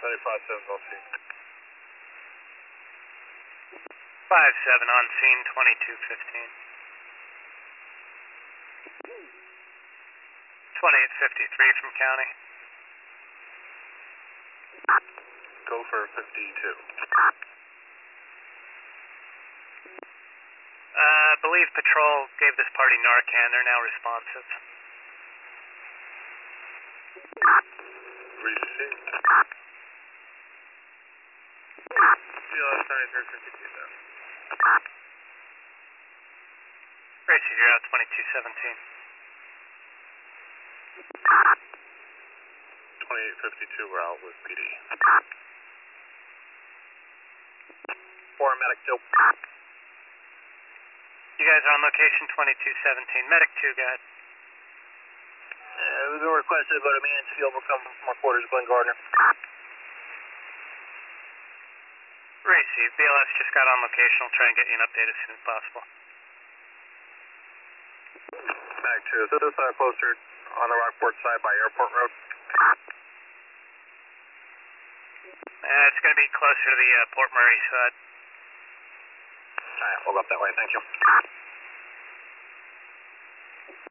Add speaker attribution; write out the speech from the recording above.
Speaker 1: 75-7 on scene.
Speaker 2: 5-7 on scene, 2215. 2853 from county.
Speaker 1: Go for 52.
Speaker 2: I believe patrol gave this party Narcan. They're now responsive.
Speaker 1: Received. CLS 9352 now.
Speaker 2: Gracie, you're out 2217.
Speaker 1: 2852, we're out with PD.
Speaker 3: 4 medic 2.
Speaker 2: You guys are on location 2217. Medic 2, guys.
Speaker 3: We've been requested about a Mansfield. We're coming from our quarters, Glen Gardner.
Speaker 2: Gracie, BLS just got on location. I'll try and get you an update as soon as possible.
Speaker 1: Back 2, is this closer on the Rockport side by Airport Road?
Speaker 2: It's going to be closer to the Port Murray side.
Speaker 1: Alright, we'll go up that way, thank you.